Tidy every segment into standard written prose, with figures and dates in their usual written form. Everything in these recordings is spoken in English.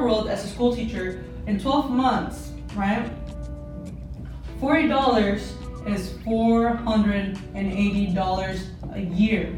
world as a school teacher, in 12 months, right? $40 is $480 a year.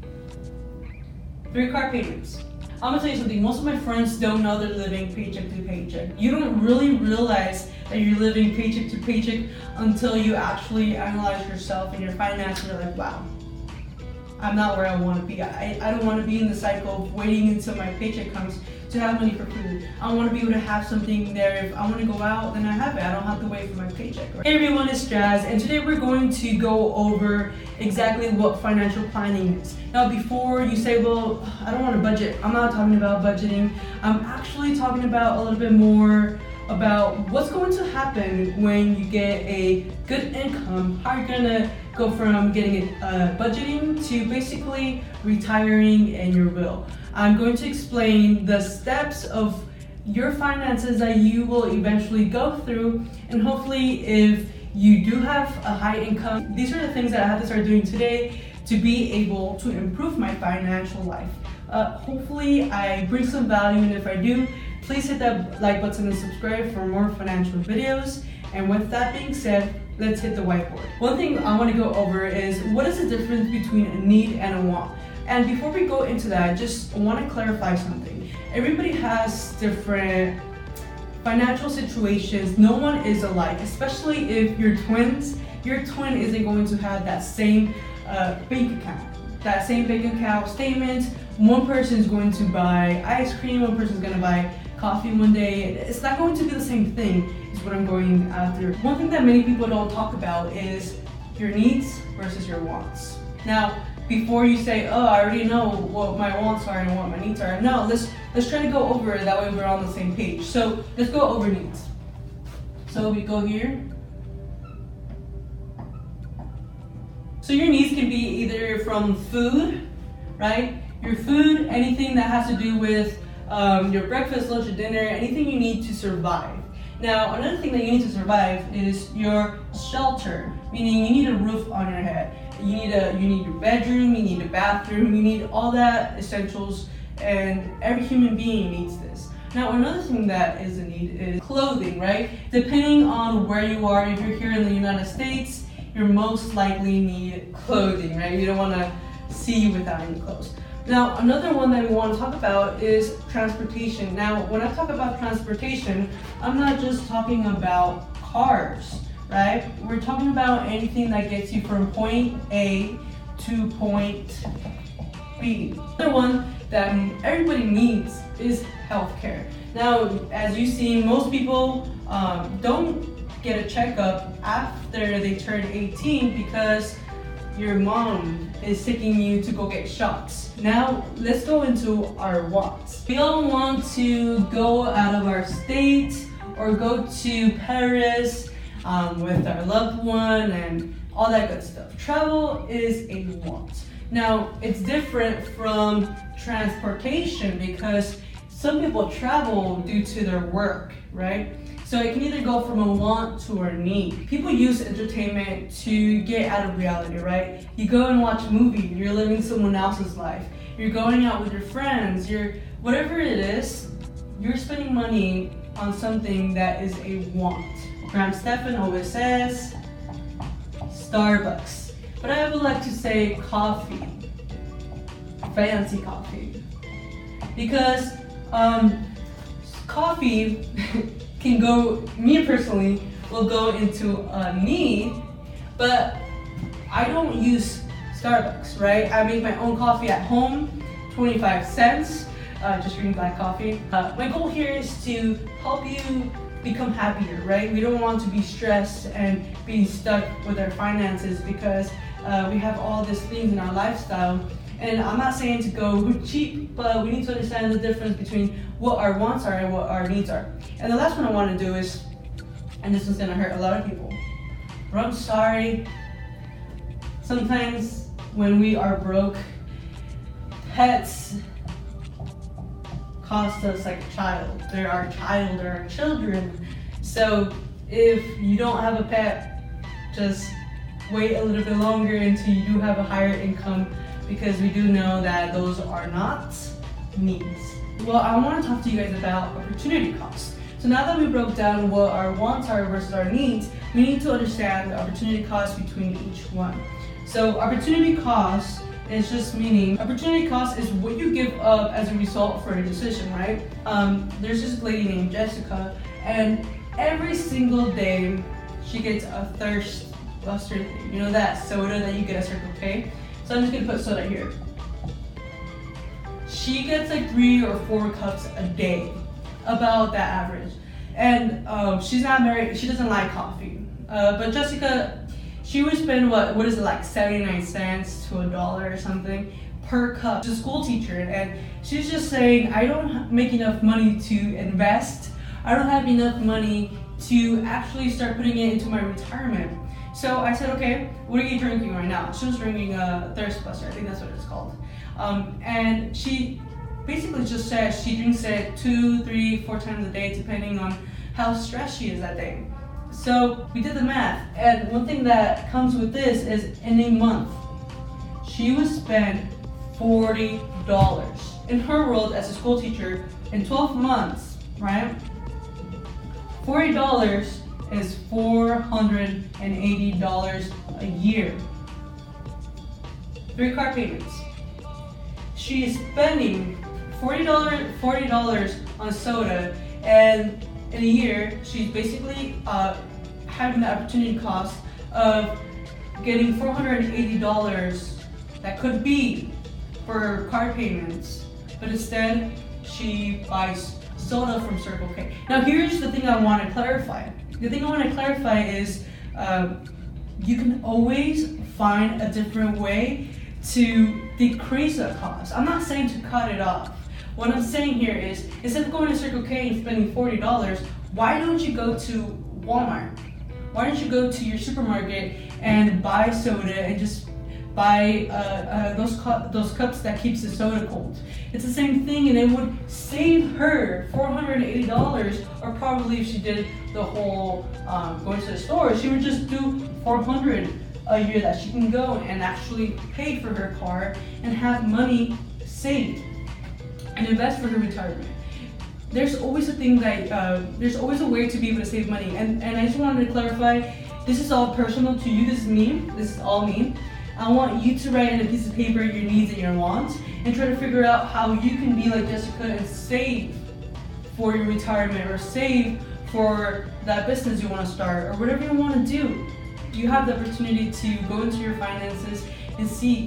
3 car payments. I'm gonna tell you something, most of my friends don't know they're living paycheck to paycheck. You don't really realize that you're living paycheck to paycheck until you actually analyze yourself and your finances. You're like, wow, I'm not where I wanna be. I don't wanna be in the cycle of waiting until my paycheck comes to have money for food. I wanna be able to have something there. If I wanna go out, then I have it. I don't have to wait for my paycheck. Right? Hey everyone, it's Jazz, and today we're going to go over exactly what financial planning is. Now before you say, well, I don't want to budget, I'm not talking about budgeting. I'm actually talking about a little bit more about what's going to happen when you get a good income, how you're gonna go from getting budgeting to basically retiring in your will. I'm going to explain the steps of your finances that you will eventually go through, and hopefully if you do have a high income, these are the things that I have to start doing today to be able to improve my financial life. Hopefully I bring some value, and if I do, please hit that like button and subscribe for more financial videos. And with that being said, let's hit the whiteboard. One thing I want to go over is what is the difference between a need and a want. And before we go into that, I just want to clarify something. Everybody has different financial situations. No one is alike, especially if you're twins. Your twin isn't going to have that same bank account, that same bank account statement. One person is going to buy ice cream, one person is going to buy coffee one day. It's not going to be the same thing, is what I'm going after. One thing that many people don't talk about is your needs versus your wants. Now, before you say, oh, I already know what my wants are and what my needs are. No, let's try to go over it, that way we're on the same page. So let's go over needs. So we go here. So your needs can be either from food, right? Your food, anything that has to do with your breakfast, lunch, or dinner, anything you need to survive. Now, another thing that you need to survive is your shelter, meaning you need a roof on your head. You need your bedroom, you need a bathroom, you need all that essentials, and every human being needs this. Now, another thing that is a need is clothing, right? Depending on where you are, if you're here in the United States, you most likely need clothing, right? You don't want to see you without any clothes. Now, another one that we want to talk about is transportation. Now, when I talk about transportation, I'm not just talking about cars, right? We're talking about anything that gets you from point A to point B. Another one that everybody needs is healthcare. Now, as you see, most people don't get a checkup after they turn 18 because your mom is taking you to go get shots. Now, let's go into our wants. We all want to go out of our state or go to Paris with our loved one and all that good stuff. Travel is a want. Now, it's different from transportation because some people travel due to their work, right? So it can either go from a want to a need. People use entertainment to get out of reality, right? You go and watch a movie, you're living someone else's life. You're going out with your friends, whatever it is, you're spending money on something that is a want. Graham Stephan always says, Starbucks. But I would like to say coffee, fancy coffee. Because coffee can go, me personally, will go into a need, but I don't use Starbucks, right? I make my own coffee at home, 25 cents, just drinking black coffee. My goal here is to help you become happier, right? We don't want to be stressed and be stuck with our finances because we have all these things in our lifestyle. And I'm not saying to go cheap, but we need to understand the difference between what our wants are and what our needs are. And the last one I want to do is, and this is gonna hurt a lot of people, but I'm sorry, sometimes when we are broke, pets cost us like a child. They're our child, they're our children. So if you don't have a pet, just wait a little bit longer until you do have a higher income, because we do know that those are not needs. Well, I want to talk to you guys about opportunity costs. So now that we broke down what our wants are versus our needs, we need to understand the opportunity cost between each one. So opportunity cost is just meaning, opportunity cost is what you give up as a result for a decision, right? There's this lady named Jessica, and every single day she gets a thirst buster, you know that soda that you get at Circle K? So I'm just gonna put soda here. She gets like 3 or 4 cups a day, about that average. And she's not married, she doesn't like coffee. But Jessica, she would spend what is it, like 79 cents to $1 or something per cup. She's a school teacher, and she's just saying, I don't make enough money to invest. I don't have enough money to actually start putting it into my retirement. So I said, okay, what are you drinking right now? She was drinking a Thirst Buster, I think that's what it's called. And she basically just says she drinks it 2, 3, 4 times a day, depending on how stressed she is that day. So we did the math, and one thing that comes with this is in a month, she would spend $40. In her world as a school teacher, in 12 months, right? $40 is $480 a year. 3 car payments. She is spending $40 on soda, and in a year, she's basically having the opportunity cost of getting $480 that could be for car payments, but instead she buys soda from Circle K. Now here's the thing I want to clarify. The thing I want to clarify is you can always find a different way to decrease the cost. I'm not saying to cut it off. What I'm saying here is, instead of going to Circle K and spending $40, why don't you go to Walmart? Why don't you go to your supermarket and buy soda and just buy those cups that keeps the soda cold? It's the same thing, and it would save her $480, or probably if she did the whole going to the store, she would just do $400 a year that she can go and actually pay for her car and have money saved and invest for her retirement. There's always a thing that there's always a way to be able to save money, and I just wanted to clarify, this is all personal to you. This is me. This is all me. I want you to write in a piece of paper your needs and your wants and try to figure out how you can be like Jessica and save for your retirement, or save for that business you want to start, or whatever you want to do. You have the opportunity to go into your finances and see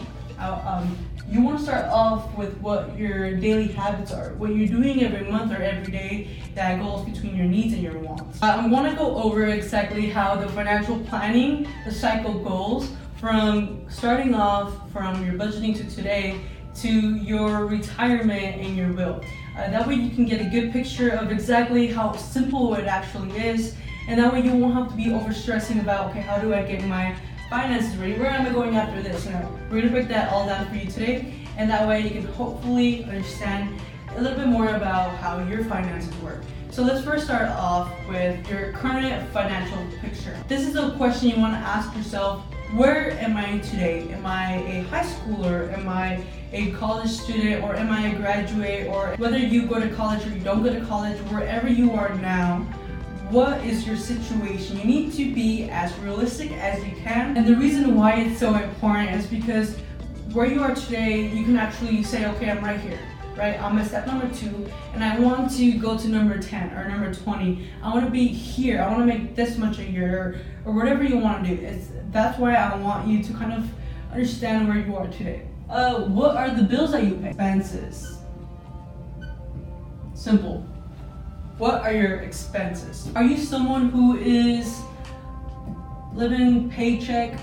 you want to start off with what your daily habits are, what you're doing every month or every day that goes between your needs and your wants. I want to go over exactly how the financial planning, the cycle goes from starting off from your budgeting to today to your retirement and your will. That way you can get a good picture of exactly how simple it actually is, and that way you won't have to be over stressing about, okay, how do I get my finances ready? Where am I going after this? We're gonna break that all down for you today, and that way you can hopefully understand a little bit more about how your finances work. So let's first start off with your current financial picture. This is a question you want to ask yourself. Where am I today? Am I a high schooler? Am I a college student? Or am I a graduate? Or whether you go to college or you don't go to college, wherever you are now, what is your situation? You need to be as realistic as you can. And the reason why it's so important is because where you are today, you can actually say, okay, I'm right here, right? I'm at step number 2, and I want to go to number 10 or number 20. I want to be here. I want to make this much a year, or whatever you want to do. That's why I want you to kind of understand where you are today. What are the bills that you pay? Expenses. Simple. What are your expenses? Are you someone who is living paycheck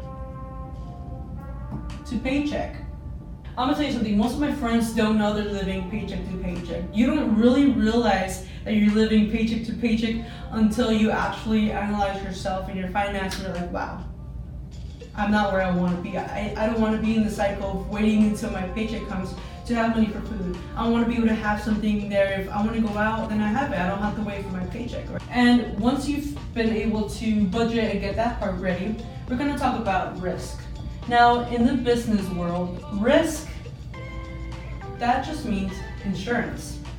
to paycheck? I'm gonna tell you something, most of my friends don't know they're living paycheck to paycheck. You don't really realize that you're living paycheck to paycheck until you actually analyze yourself and your finances and you're like, wow, I'm not where I want to be. I don't want to be in the cycle of waiting until my paycheck comes to have money for food. I want to be able to have something there. If I want to go out, then I have it. I don't have to wait for my paycheck. And once you've been able to budget and get that part ready, we're going to talk about risk. Now, in the business world, risk, that just means insurance.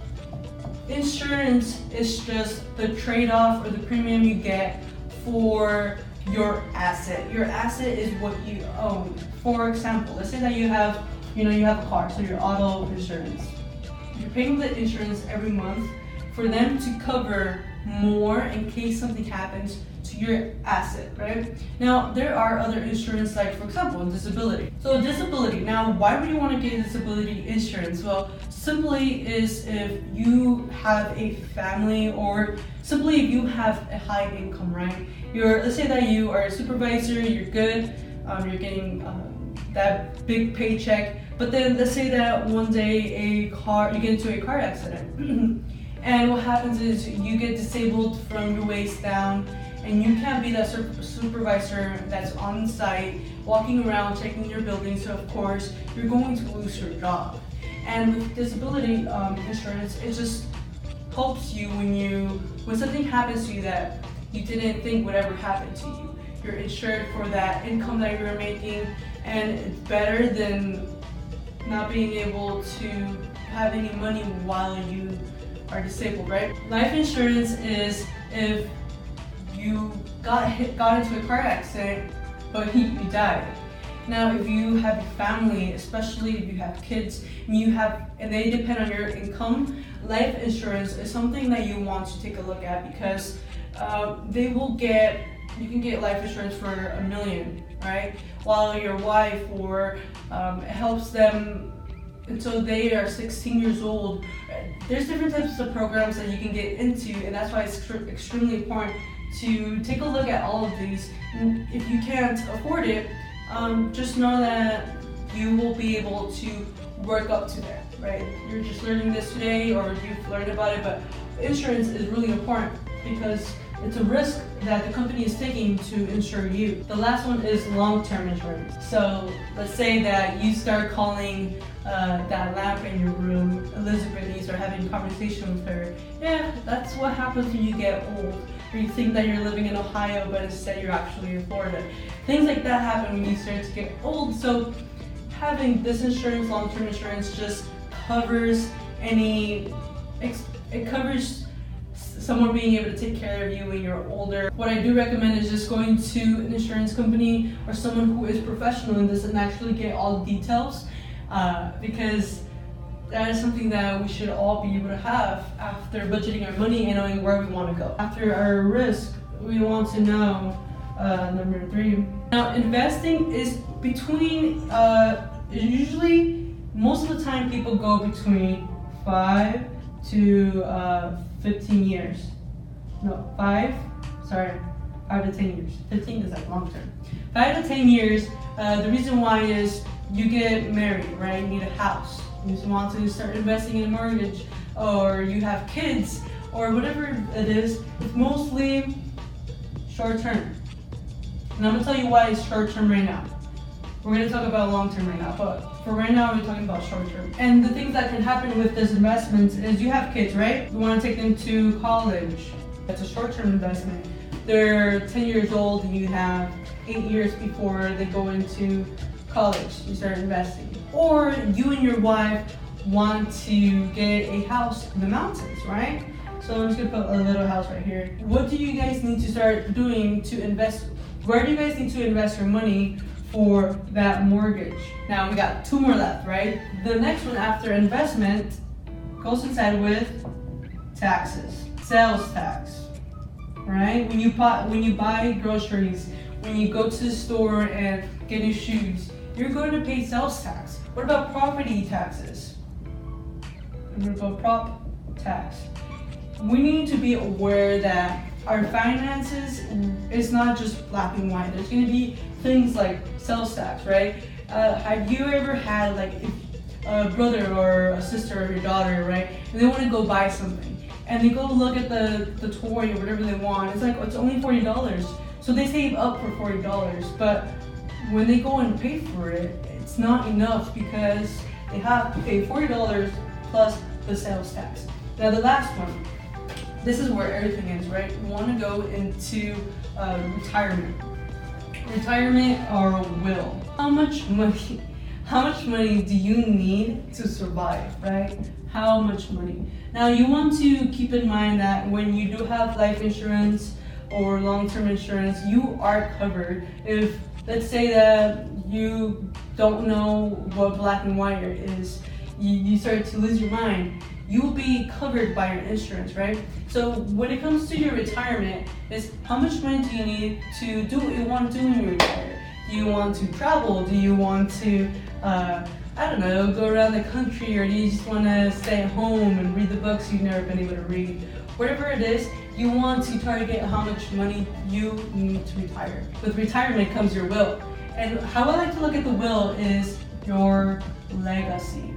insurance is just the trade-off or the premium you get for your asset. Your asset is what you own. For example, let's say that you have a car, so your auto insurance. You're paying the insurance every month for them to cover more in case something happens to your asset, right? Now, there are other insurance, like for example, disability. So disability, now why would you want to get disability insurance? Well, simply is if you have a family, or simply if you have a high income, right? Let's say that you are a supervisor, you're good, you're getting that big paycheck, but then let's say that one day you get into a car accident. And what happens is you get disabled from your waist down, and you can't be that supervisor that's on site, walking around, checking your building, so of course, you're going to lose your job. And with disability insurance, it just helps you when something happens to you that you didn't think would ever happen to you. You're insured for that income that you're making, and it's better than not being able to have any money while you are disabled, right? Life insurance is if you got into a car accident, but you died. Now, if you have a family, especially if you have kids, and they depend on your income, life insurance is something that you want to take a look at, because you can get life insurance for $1 million, right? While your wife, it helps them until they are 16 years old. There's different types of programs that you can get into, and that's why it's extremely important to take a look at all of these. And if you can't afford it, just know that you will be able to work up to that, right? You're just learning this today, or you've learned about it, but insurance is really important because it's a risk that the company is taking to insure you. The last one is long-term insurance. So let's say that you start calling that lamp in your room Elizabeth, and you start having a conversation with her. Yeah, that's what happens when you get old. Or you think that you're living in Ohio, but instead you're actually in Florida. Things like that happen when you start to get old. So having this insurance, long-term insurance, just covers it covers someone being able to take care of you when you're older. What I do recommend is just going to an insurance company or someone who is professional in this and actually get all the details, because that is something that we should all be able to have after budgeting our money and knowing where we want to go. After our risk, we want to know number 3. Now, investing is between, usually, most of the time people go between 5 to 15 years. No, 5 to 10 years. 15 is like long term. 5 to 10 years, the reason why is you get married, right? You need a house. You just want to start investing in a mortgage, or you have kids, or whatever it is. It's mostly short term. And I'm gonna tell you why it's short term right now. We're gonna talk about long term right now, but for right now, we're talking about short term. And the things that can happen with this investment is you have kids, right? You wanna take them to college. That's a short term investment. They're 10 years old and you have 8 years before they go into college. You start investing. Or you and your wife want to get a house in the mountains, right? So I'm just gonna put a little house right here. What do you guys need to start doing to invest? Where do you guys need to invest your money for that mortgage? Now we got 2 more left, right? The next one after investment goes inside with taxes, sales tax, right? When you buy groceries, when you go to the store and get new shoes, you're going to pay sales tax. What about property taxes? What about prop tax? We need to be aware that our finances is not just black and white. There's going to be things like sales tax, right? Have you ever had like a brother or a sister or your daughter, right? And they want to go buy something, and they go look at the toy or whatever they want. It's like, it's only $40. So they save up for $40, but when they go and pay for it, it's not enough because they have to pay $40 plus the sales tax. Now the last one, this is where everything is, right? We want to go into retirement. Retirement or will. How much money do you need to survive, right? how much money. Now you want to keep in mind that when you do have life insurance or long-term insurance, you are covered. If, let's say that you don't know what black and white is, you start to lose your mind, you will be covered by your insurance, right? So when it comes to your retirement, is how much money do you need to do what you want to do when you retire? Do you want to travel? Do you want to, I don't know, go around the country, or do you just want to stay at home and read the books you've never been able to read? Whatever it is, you want to target how much money you need to retire. With retirement comes your will. And how I like to look at the will is your legacy.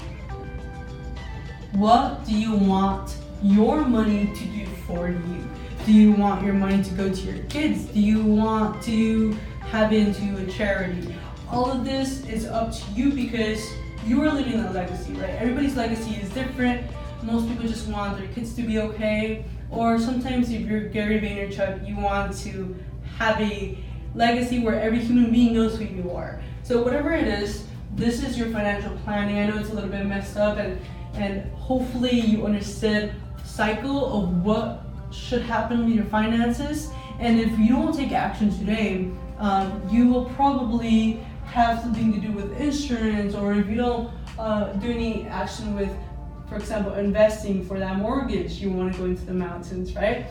What do you want your money to do for you? Do you want your money to go to your kids? Do you want to have it into a charity? All of this is up to you because you are living a legacy, right? Everybody's legacy is different. Most people just want their kids to be okay. Or sometimes if you're Gary Vaynerchuk, you want to have a legacy where every human being knows who you are. So whatever it is, this is your financial planning. I know it's a little bit messed up, and hopefully you understood the cycle of what should happen with your finances. And if you don't take action today, you will probably have something to do with insurance, or if you don't do any action with, for example, investing for that mortgage, you want to go into the mountains, right?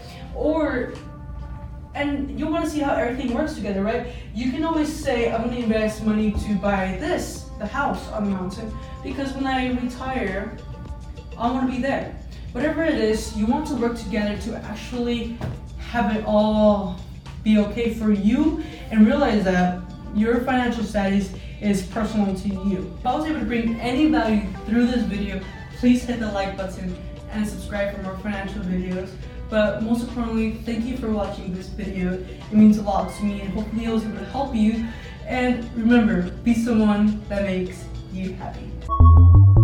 And you want to see how everything works together, right? You can always say, I'm going to invest money to buy this, the house on the mountain, because when I retire, I want to be there. Whatever it is, you want to work together to actually have it all be okay for you, and realize that your financial status is personal to you. If I was able to bring any value through this video, please hit the like button and subscribe for more financial videos. But most importantly, thank you for watching this video. It means a lot to me, and hopefully I was able to help you. And remember, be someone that makes you happy.